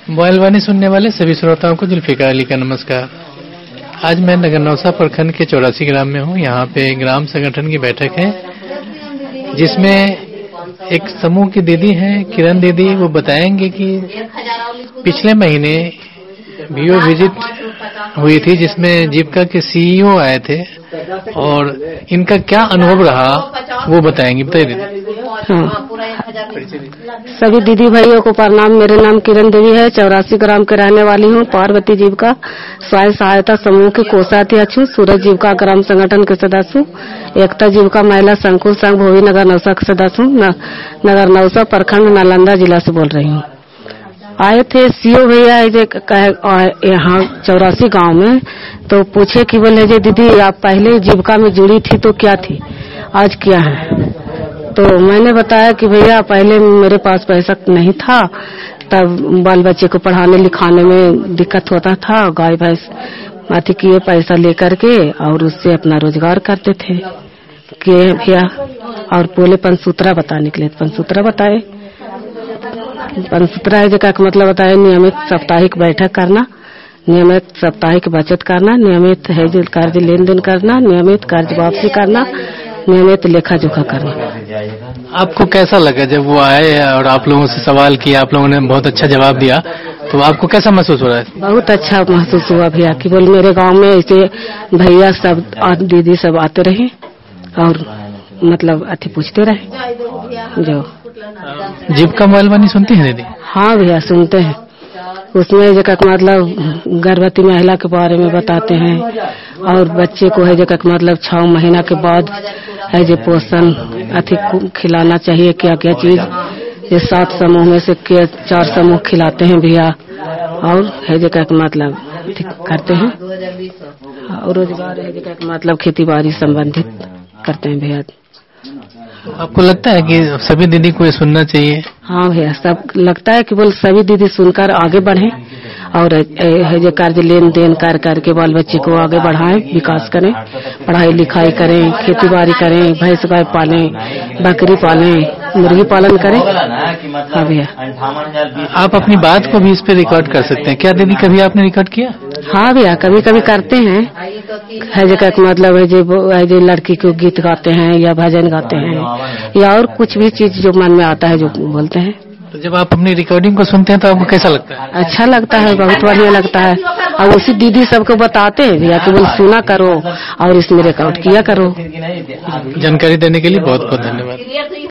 Mobile वाणी सुनने वाले सभी श्रोताओं को जुल्फिकार अली का नमस्कार। आज मैं नगर नौसा प्रखंड के 84 ग्राम में हूँ। यहाँ पे ग्राम संगठन की बैठक है, जिसमें एक समूह की दीदी हैं, किरण दीदी। वो बताएंगे कि पिछले महीने वीओ विजिट हुई थी, जिसमें जीविका के सीईओ आए थे और इनका क्या अनुभव रहा वो बताएंगे। बताइए दीदी। हाँ, सभी दीदी भाइयों को प्रणाम। मेरा नाम किरण देवी है, 84 ग्राम के रहने वाली हूँ। पार्वती जीविका स्वयं सहायता समूह की कोषाध्यक्ष हूँ। सूरज जीविका ग्राम संगठन के सदस्य हूँ। एकता जीविका महिला संकुल संघ भोवी नगर नौसा के सदस्य हूँ। नगर नौसा प्रखंड नालंदा जिला से बोल रही हूँ। आए थे सीओ भैया यहाँ 84 गांव में, तो पूछे कि बोले जी दीदी आप पहले जीविका में जुड़ी थी तो क्या थी, आज क्या है। तो मैंने बताया कि भैया पहले मेरे पास पैसा नहीं था, तब बाल बच्चे को पढ़ाने लिखाने में दिक्कत होता था। गाय भैंस माथी किए पैसा लेकर के और उससे अपना रोजगार करते थे कि भैया। और बोले पंचसूत्रा बताने के लिए, पंचसूत्रा बताए। पंचसूत्रा है जगह का मतलब बताया नियमित साप्ताहिक बैठक करना, नियमित साप्ताहिक बचत करना, नियमित है जो कर्ज लेन देन करना, नियमित कर्ज वापसी करना, नियमित लेखा जोखा करना। आपको कैसा लगा जब वो आए और आप लोगों से सवाल किया, आप लोगों ने बहुत अच्छा जवाब दिया, तो आपको कैसा महसूस हो रहा है? बहुत अच्छा महसूस हुआ भैया कि बोल मेरे गांव में ऐसे भैया सब दीदी सब आते रहे और मतलब अति पूछते रहे। जो जीविका मोबाइल वाणी सुनती है दीदी? हाँ भैया सुनते हैं। उसमें जगह मतलब गर्भवती महिला के बारे में बताते हैं और बच्चे को है जगह मतलब 6 महीना के बाद है जो पोषण अधिक खिलाना चाहिए, क्या क्या चीज। ये 7 समूह में से 4 समूह खिलाते हैं भैया और है जगह मतलब करते हैं और रोजगार है जगह मतलब खेती बाड़ी संबंधित करते हैं भैया। आपको लगता है कि सभी दीदी को ये सुनना चाहिए? हाँ भैया, सब लगता है कि बोल सभी दीदी सुनकर आगे बढ़ें और है जो कर्ज लेन देन कर करके बाल बच्चे को आगे बढ़ाएं, विकास करें, पढ़ाई लिखाई करें, खेती बाड़ी करें, भैंस गाय पालें, बकरी पालें, मुर्गी पालन करें। हाँ भैया। आप अपनी बात को भी इस पे रिकॉर्ड कर सकते हैं क्या दीदी? कभी आपने रिकॉर्ड किया? हाँ भैया, कभी कभी करते हैं। है जगह मतलब है जो लड़की को गीत गाते हैं या भजन गाते हैं या और कुछ भी चीज जो मन में आता है जो बोलते हैं। तो जब आप अपनी रिकॉर्डिंग को सुनते हैं तो आपको कैसा लगता है? अच्छा लगता है, बहुत बढ़िया लगता है। और उसी दीदी सबको बताते हैं भैया कि बोल सुना करो और इसमें रिकॉर्ड किया करो। जानकारी देने के लिए बहुत बहुत धन्यवाद।